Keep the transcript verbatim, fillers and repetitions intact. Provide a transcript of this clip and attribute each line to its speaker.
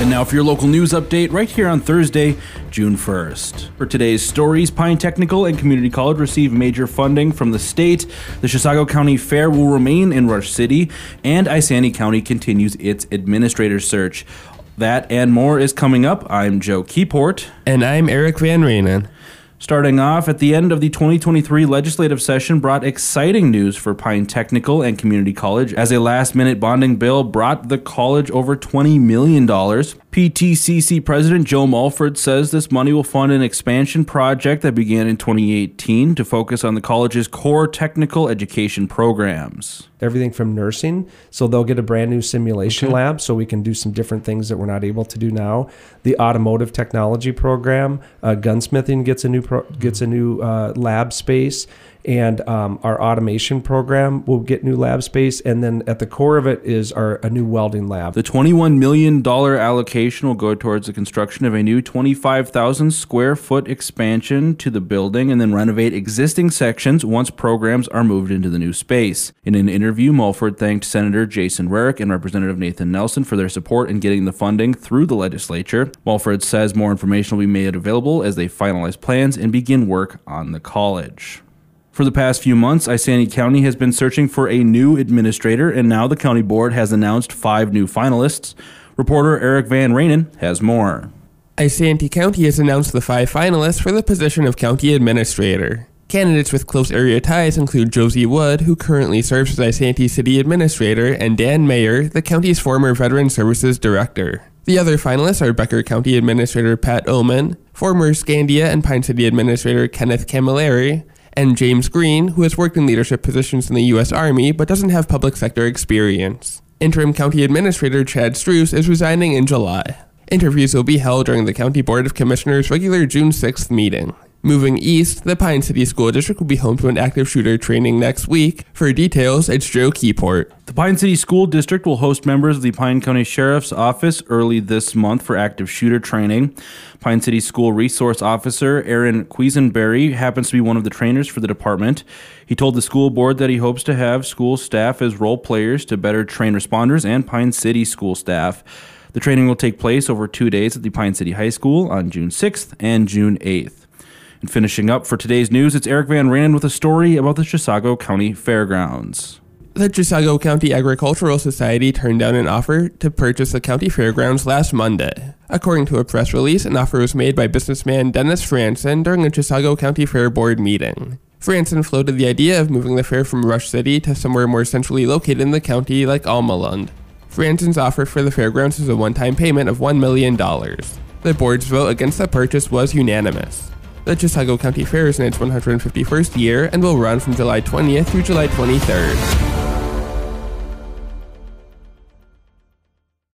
Speaker 1: And now for your local news update right here on Thursday, June first. For today's stories, Pine Technical and Community College received major funding from the state. The Chisago County Fair will remain in Rush City, and Isanti County continues its administrator search. That and more is coming up. I'm Joe Keyport.
Speaker 2: And I'm Eric Van Ranen.
Speaker 1: Starting off, at the end of the twenty twenty-three legislative session brought exciting news for Pine Technical and Community College as a last-minute bonding bill brought the college over twenty million dollars. P T C C President Joe Mulford says this money will fund an expansion project that began in twenty eighteen to focus on the college's core technical education programs.
Speaker 3: Everything from nursing, so they'll get a brand new simulation okay. lab so we can do some different things that we're not able to do now. The automotive technology program, uh, gunsmithing gets a new pro- gets a new uh, lab space, and um, our automation program will get new lab space, and then at the core of it is our a new welding lab.
Speaker 1: The twenty-one million dollars allocation will go towards the construction of a new twenty-five thousand square foot expansion to the building and then renovate existing sections once programs are moved into the new space. In an interview, Mulford thanked Senator Jason Rarick and Representative Nathan Nelson for their support in getting the funding through the legislature. Mulford says more information will be made available as they finalize plans and begin work on the college. For the past few months, Isanti County has been searching for a new administrator, and now the county board has announced five new finalists. Reporter Eric Van Ranen has more.
Speaker 2: Isanti County has announced the five finalists for the position of county administrator. Candidates with close area ties include Josie Wood, who currently serves as Isanti City Administrator, and Dan Mayer, the county's former Veteran Services Director. The other finalists are Becker County Administrator Pat Oman, former Scandia and Pine City Administrator Kenneth Camilleri, and James Green, who has worked in leadership positions in the U S Army but doesn't have public sector experience. Interim County Administrator Chad Struess is resigning in July. Interviews will be held during the County Board of Commissioners' regular June sixth meeting. Moving east, the Pine City School District will be home to an active shooter training next week. For details, it's Joe Keyport.
Speaker 1: The Pine City School District will host members of the Pine County Sheriff's Office early this month for active shooter training. Pine City School Resource Officer Aaron Quisenberry happens to be one of the trainers for the department. He told the school board that he hopes to have school staff as role players to better train responders and Pine City school staff. The training will take place over two days at the Pine City High School on June sixth and June eighth. And finishing up for today's news, it's Eric Van Ranen with a story about the Chisago County Fairgrounds.
Speaker 2: The Chisago County Agricultural Society turned down an offer to purchase the county fairgrounds last Monday. According to a press release, an offer was made by businessman Dennis Franson during a Chisago County Fair Board meeting. Franson floated the idea of moving the fair from Rush City to somewhere more centrally located in the county like Almalund. Franson's offer for the fairgrounds is a one-time payment of one million dollars. The board's vote against the purchase was unanimous. The Chisago County Fair is in its one hundred fifty-first year and will run from July twentieth through July twenty-third.